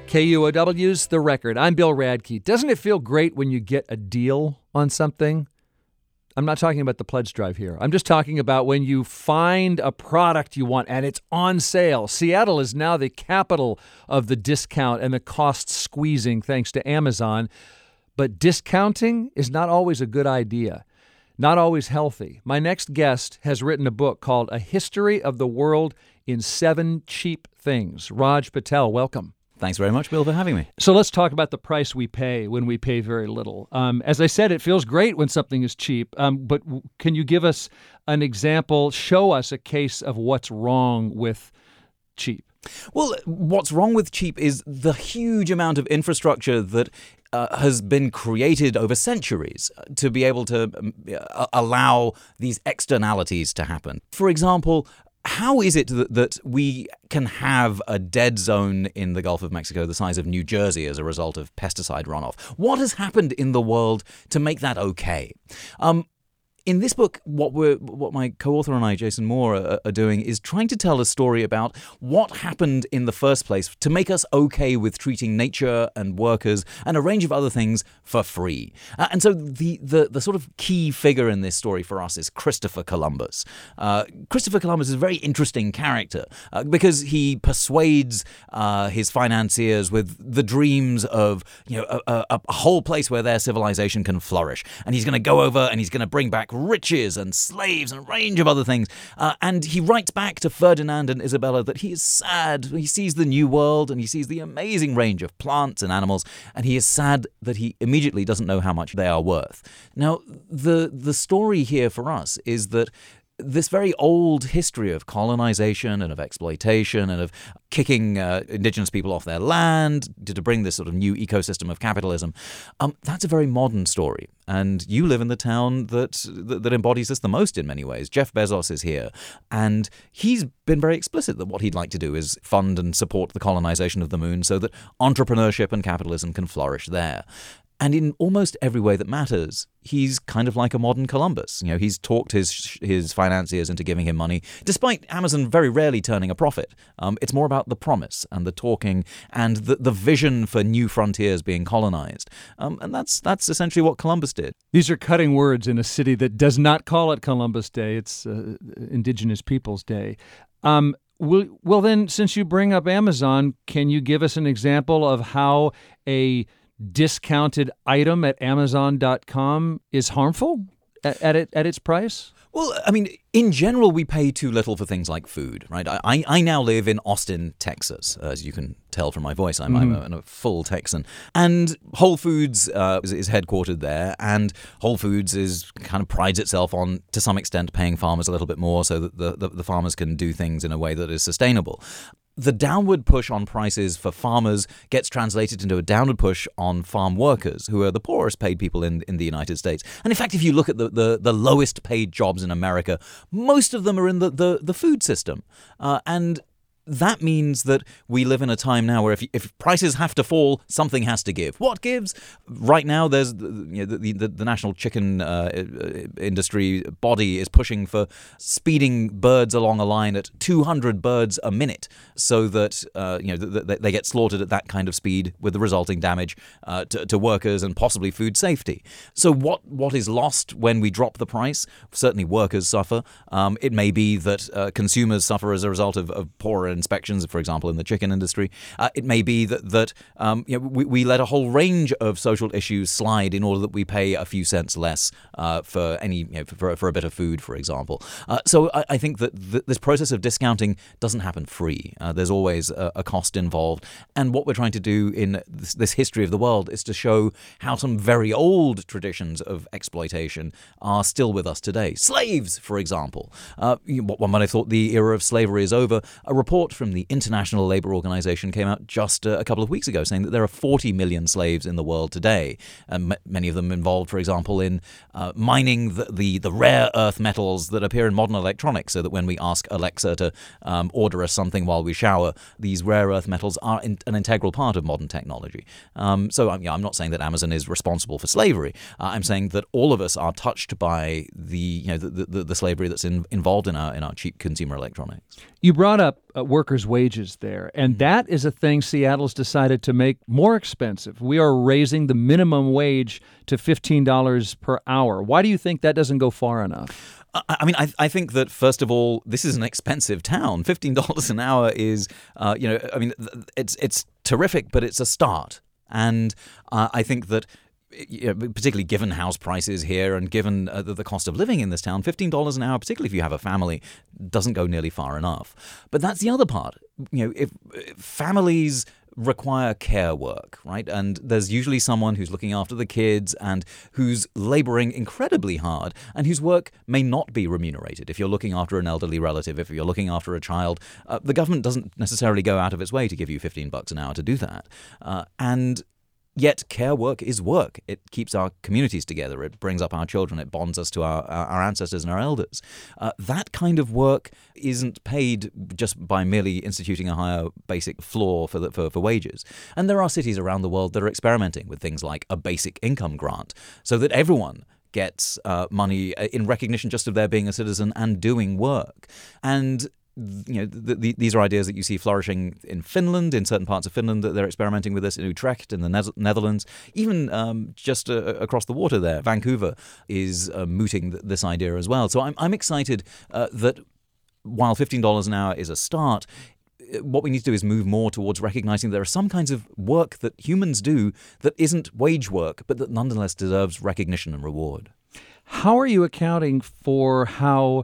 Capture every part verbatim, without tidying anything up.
K U O W's The Record. I'm Bill Radke. Doesn't it feel great when you get a deal on something? I'm not talking about the pledge drive here. I'm just talking about when you find a product you want and it's on sale. Seattle is now the capital of the discount and the cost squeezing thanks to Amazon. But discounting is not always a good idea, not always healthy. My next guest has written a book called A History of the World in Seven Cheap Things. Raj Patel, welcome. Thanks very much, Bill, for having me. So let's talk about the price we pay when we pay very little. Um, as I said, it feels great when something is cheap, um, but w- can you give us an example, show us a case of what's wrong with cheap? Well, what's wrong with cheap is the huge amount of infrastructure that uh, has been created over centuries to be able to um, uh, allow these externalities to happen. For example, how is it that, that we can have a dead zone in the Gulf of Mexico the size of New Jersey as a result of pesticide runoff? What has happened in the world to make that okay? Um, In this book, what we're, what my co-author and I, Jason Moore, are, are doing is trying to tell a story about what happened in the first place to make us okay with treating nature and workers and a range of other things for free. Uh, and so the, the the sort of key figure in this story for us is Christopher Columbus. Uh, Christopher Columbus is a very interesting character uh, because he persuades uh, his financiers with the dreams of you know a, a, a whole place where their civilization can flourish. And he's going to go over and he's going to bring back riches and slaves and a range of other things. Uh, and he writes back to Ferdinand and Isabella that he is sad. He sees the new world and he sees the amazing range of plants and animals, and he is sad that he immediately doesn't know how much they are worth. Now, the the story here for us is that this very old history of colonization and of exploitation and of kicking uh, indigenous people off their land to, to bring this sort of new ecosystem of capitalism, um, that's a very modern story. And you live in the town that, that that embodies this the most in many ways. Jeff Bezos is here, and he's been very explicit that what he'd like to do is fund and support the colonization of the moon so that entrepreneurship and capitalism can flourish there. And in almost every way that matters, he's kind of like a modern Columbus. You know, he's talked his his financiers into giving him money, despite Amazon very rarely turning a profit. Um, it's more about the promise and the talking and the, the vision for new frontiers being colonized. Um, and that's that's essentially what Columbus did. These are cutting words in a city that does not call it Columbus Day. It's uh, Indigenous Peoples Day. Um, well, well, then, since you bring up Amazon, can you give us an example of how a discounted item at Amazon dot com is harmful at, at it at its price? Well, I mean, in general, we pay too little for things like food, right? I, I now live in Austin, Texas, as you can tell from my voice. I'm, mm-hmm. I'm a, a full Texan. And Whole Foods uh, is, is headquartered there, and Whole Foods is kind of prides itself on, to some extent, paying farmers a little bit more so that the, the, the farmers can do things in a way that is sustainable. The downward push on prices for farmers gets translated into a downward push on farm workers, who are the poorest paid people in, in the United States. And in fact, if you look at the, the, the lowest paid jobs in America, most of them are in the, the, the food system. Uh, and that means that we live in a time now where if if prices have to fall, something has to give. What gives? Right now, there's you know, the, the the national chicken uh, industry body is pushing for speeding birds along a line at two hundred birds a minute, so that uh, you know th- th- they get slaughtered at that kind of speed, with the resulting damage uh, to, to workers and possibly food safety. So what what is lost when we drop the price? Certainly, workers suffer. Um, it may be that uh, consumers suffer as a result of, of poorer inspections, for example, in the chicken industry. Uh, it may be that that um, you know, we, we let a whole range of social issues slide in order that we pay a few cents less uh, for any you know, for for a bit of food, for example. Uh, so I, I think that th- this process of discounting doesn't happen free. Uh, there's always a, a cost involved, and what we're trying to do in this, this history of the world is to show how some very old traditions of exploitation are still with us today. Slaves, for example. Uh, one might have thought the era of slavery is over. A report from the International Labour Organization came out just uh, a couple of weeks ago saying that there are forty million slaves in the world today. Um, m- many of them involved, for example, in uh, mining the, the, the rare earth metals that appear in modern electronics, so that when we ask Alexa to um, order us something while we shower, these rare earth metals are in, an integral part of modern technology. Um, so I'm, yeah, I'm not saying that Amazon is responsible for slavery. Uh, I'm saying that all of us are touched by the you know the, the, the slavery that's in, involved in our in our cheap consumer electronics. You brought up uh, workers' wages there. And that is a thing Seattle's decided to make more expensive. We are raising the minimum wage to fifteen dollars per hour. Why do you think that doesn't go far enough? I mean, I, I think that, first of all, this is an expensive town. fifteen dollars an hour is, uh, you know, I mean, it's it's terrific, but it's a start. And uh, I think that, you know, particularly given house prices here and given uh, the, the cost of living in this town, fifteen dollars an hour, particularly if you have a family, doesn't go nearly far enough. But that's the other part. You know, if, if families require care work, right? And there's usually someone who's looking after the kids and who's laboring incredibly hard and whose work may not be remunerated. If you're looking after an elderly relative, if you're looking after a child, uh, the government doesn't necessarily go out of its way to give you fifteen bucks an hour to do that. Uh, and Yet care work is work. It keeps our communities together. It brings up our children. It bonds us to our, our ancestors and our elders. Uh, that kind of work isn't paid just by merely instituting a higher basic floor for, the, for for wages. And there are cities around the world that are experimenting with things like a basic income grant so that everyone gets uh, money in recognition just of their being a citizen and doing work. And you know, the, the, these are ideas that you see flourishing in Finland, in certain parts of Finland. That they're experimenting with this in Utrecht, in the ne- Netherlands, even um, just uh, across the water there. Vancouver is uh, mooting th- this idea as well. So I'm I'm excited uh, that while fifteen dollars an hour is a start, what we need to do is move more towards recognizing there are some kinds of work that humans do that isn't wage work, but that nonetheless deserves recognition and reward. How are you accounting for how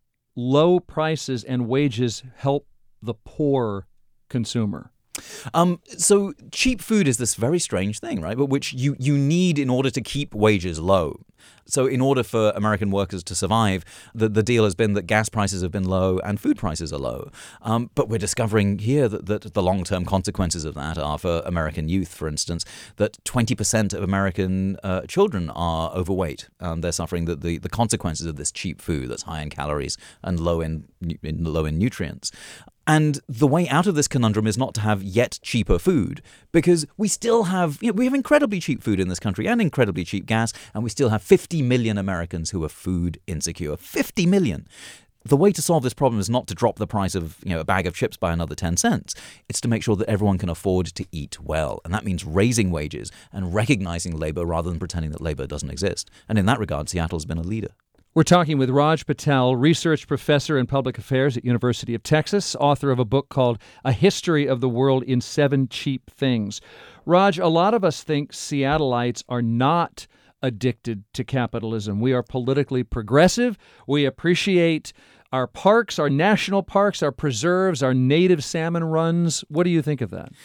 low prices and wages help the poor consumer? Um, so cheap food is this very strange thing, right? But which you, you need in order to keep wages low. So in order for American workers to survive, the, the deal has been that gas prices have been low and food prices are low. Um, but we're discovering here that, that the long-term consequences of that are for American youth, for instance, that twenty percent of American uh, children are overweight. Um, they're suffering the, the, the consequences of this cheap food that's high in calories and low in, in low in nutrients. And the way out of this conundrum is not to have yet cheaper food, because we still have, you know, we have incredibly cheap food in this country and incredibly cheap gas, and we still have fifty million Americans who are food insecure. fifty million. The way to solve this problem is not to drop the price of, you know, a bag of chips by another ten cents. It's to make sure that everyone can afford to eat well. And that means raising wages and recognizing labor rather than pretending that labor doesn't exist. And in that regard, Seattle's been a leader. We're talking with Raj Patel, research professor in public affairs at University of Texas, author of a book called A History of the World in Seven Cheap Things. Raj, a lot of us think Seattleites are not addicted to capitalism. We are politically progressive. We appreciate our parks, our national parks, our preserves, our native salmon runs. What do you think of that?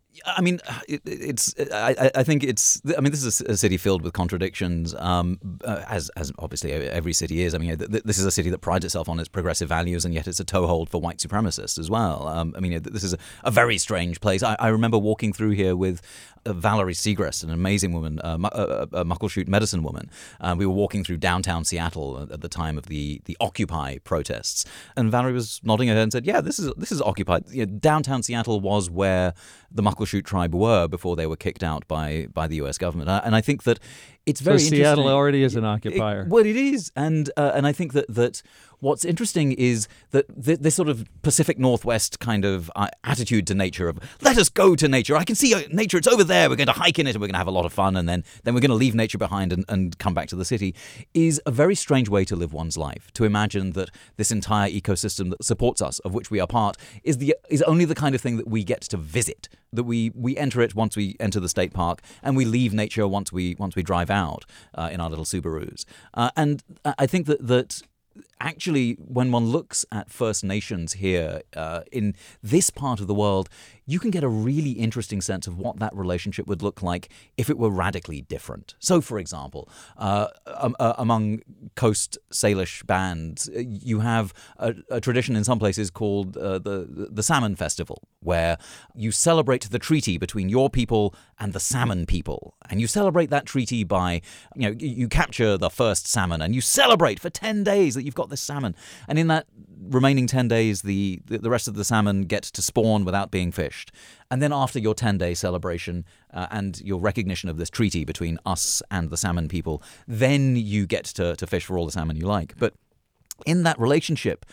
I mean, it, it's. I, I think it's. I mean, this is a city filled with contradictions, um, uh, as as obviously every city is. I mean, th- this is a city that prides itself on its progressive values, and yet it's a toehold for white supremacists as well. Um, I mean, this is a, a very strange place. I, I remember walking through here with uh, Valerie Segrest, an amazing woman, uh, a, a Muckleshoot medicine woman. Uh, we were walking through downtown Seattle at the time of the the Occupy protests, and Valerie was nodding her head and said, "Yeah, this is this is Occupy. You know, downtown Seattle was where the Muckleshoot tribe were before they were kicked out by by the U S government." And I think that it's very so interesting. Seattle already is an occupier. It, well, it is, and uh, and I think that that what's interesting is that th- this sort of Pacific Northwest kind of uh, attitude to nature of let us go to nature. I can see uh, nature; it's over there. We're going to hike in it, and we're going to have a lot of fun, and then then we're going to leave nature behind and, and come back to the city. Is a very strange way to live one's life. To imagine that this entire ecosystem that supports us, of which we are part, is the is only the kind of thing that we get to visit. That we, we enter it once we enter the state park, and we leave nature once we once we drive out uh, in our little Subarus. Uh, and I think that that actually, when one looks at First Nations here uh, in this part of the world, you can get a really interesting sense of what that relationship would look like if it were radically different. So, for example, uh, um, uh, among Coast Salish bands, you have a, a tradition in some places called uh, the the Salmon Festival, where you celebrate the treaty between your people and the salmon people, and you celebrate that treaty by, you know, you capture the first salmon and you celebrate for ten days that you've got this salmon, and in that remaining ten days, the the rest of the salmon get to spawn without being fished. And then after your ten-day celebration uh, and your recognition of this treaty between us and the salmon people, then you get to, to fish for all the salmon you like. But in that relationship,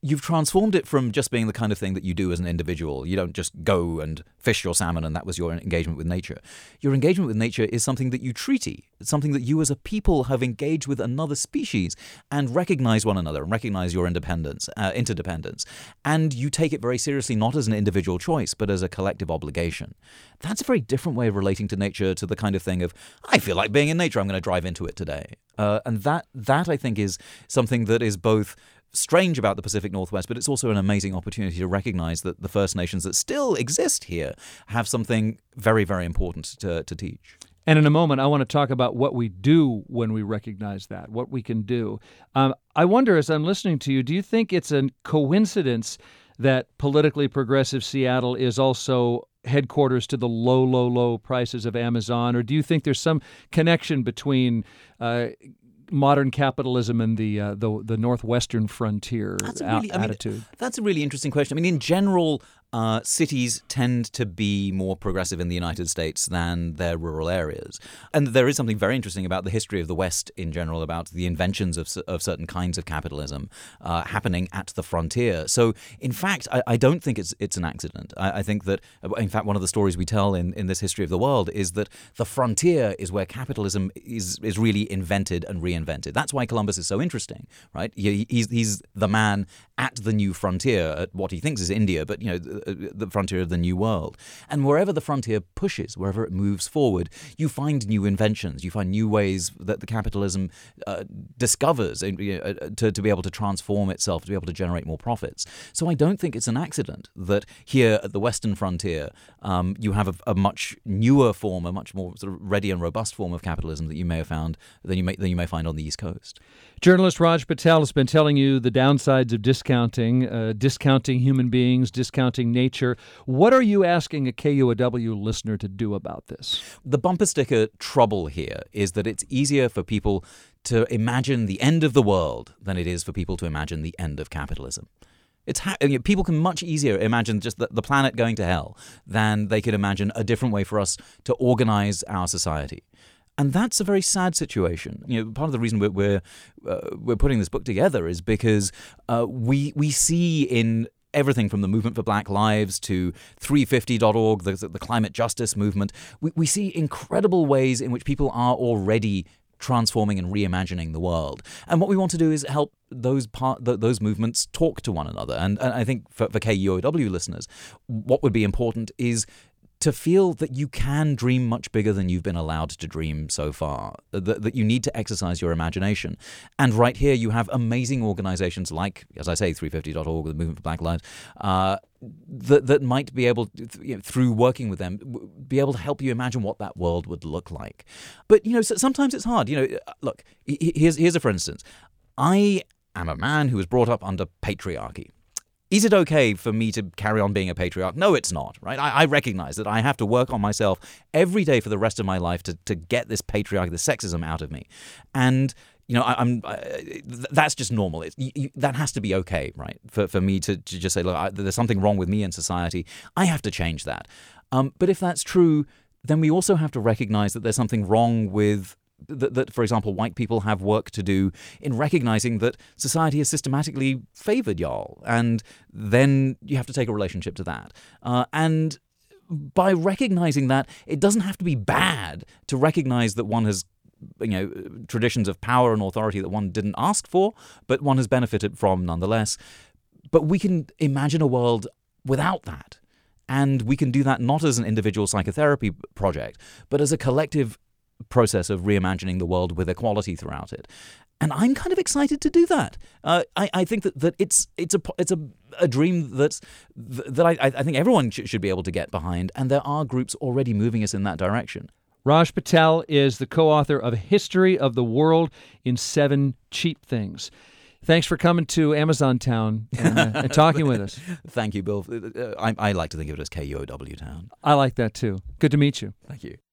you've transformed it from just being the kind of thing that you do as an individual. You don't just go and fish your salmon and that was your engagement with nature. Your engagement with nature is something that you treaty. It's something that you as a people have engaged with another species and recognize one another and recognize your independence, uh, interdependence. And you take it very seriously, not as an individual choice, but as a collective obligation. That's a very different way of relating to nature, to the kind of thing of, I feel like being in nature, I'm going to drive into it today. Uh, and that, that I think, is something that is both strange about the Pacific Northwest, but it's also an amazing opportunity to recognize that the First Nations that still exist here have something very, very important to, to teach. And in a moment, I want to talk about what we do when we recognize that, what we can do. Um, I wonder, as I'm listening to you, do you think it's a coincidence that politically progressive Seattle is also headquarters to the low, low, low prices of Amazon? Or do you think there's some connection between uh, modern capitalism and the uh, the, the northwestern frontier that's a a- really, I mean, attitude? That's a really interesting question. I mean, in general, uh, cities tend to be more progressive in the United States than their rural areas. And there is something very interesting about the history of the West in general, about the inventions of, of certain kinds of capitalism uh, happening at the frontier. So, in fact, I, I don't think it's it's an accident. I, I think that, in fact, one of the stories we tell in, in this history of the world is that the frontier is where capitalism is, is really invented and reinvented. That's why Columbus is so interesting, right? He, he's, he's the man at the new frontier, at what he thinks is India, but, you know, the, the frontier of the new world. And wherever the frontier pushes, wherever it moves forward, you find new inventions, you find new ways that the capitalism uh, discovers you know, to, to be able to transform itself, to be able to generate more profits. So I don't think it's an accident that here at the western frontier, um, you have a, a much newer form, a much more sort of ready and robust form of capitalism that you may have found, than you may, than you may find on the East Coast. Journalist Raj Patel has been telling you the downsides of discounting, uh, discounting human beings, discounting nature. What are you asking a K U O W listener to do about this? The bumper sticker trouble here is that it's easier for people to imagine the end of the world than it is for people to imagine the end of capitalism. It's ha- you know, people can much easier imagine just the, the planet going to hell than they could imagine a different way for us to organize our society. And that's a very sad situation. You know, part of the reason we're we're, uh, we're putting this book together is because uh, we we see in everything from the movement for Black Lives to three fifty dot org, the, the climate justice movement, we, we see incredible ways in which people are already transforming and reimagining the world. And what we want to do is help those part th- those movements talk to one another. And, and I think for, for K U O W listeners, what would be important is to feel that you can dream much bigger than you've been allowed to dream so far, that, that you need to exercise your imagination. And right here you have amazing organizations like, as I say, three fifty dot org, the Movement for Black Lives, uh, that, that might be able, to, you know, through working with them, be able to help you imagine what that world would look like. But, you know, sometimes it's hard. You know, look, here's, here's a for instance. I am a man who was brought up under patriarchy. Is it okay for me to carry on being a patriarch? No, it's not, right? I, I recognize that I have to work on myself every day for the rest of my life to, to get this patriarchy, this sexism out of me. And, you know, I, I'm I, that's just normal. It, you, that has to be okay, right? For, for me to, to just say, look, I, there's something wrong with me in society. I have to change that. Um, but if that's true, then we also have to recognize that there's something wrong with That, that, for example, white people have work to do in recognizing that society has systematically favored y'all. And then you have to take a relationship to that. Uh, and by recognizing that, it doesn't have to be bad to recognize that one has, you know, traditions of power and authority that one didn't ask for, but one has benefited from nonetheless. But we can imagine a world without that. And we can do that not as an individual psychotherapy project, but as a collective process of reimagining the world with equality throughout it. And I'm kind of excited to do that. Uh, I, I think that, that it's it's a it's a, a dream that's that I, I think everyone sh- should be able to get behind, and there are groups already moving us in that direction. Raj Patel is the co-author of History of the World in Seven Cheap Things. Thanks for coming to Amazon Town and, uh, and talking with us. Thank you, Bill. I, I like to think of it as K U O W Town. I like that too. Good to meet you. Thank you.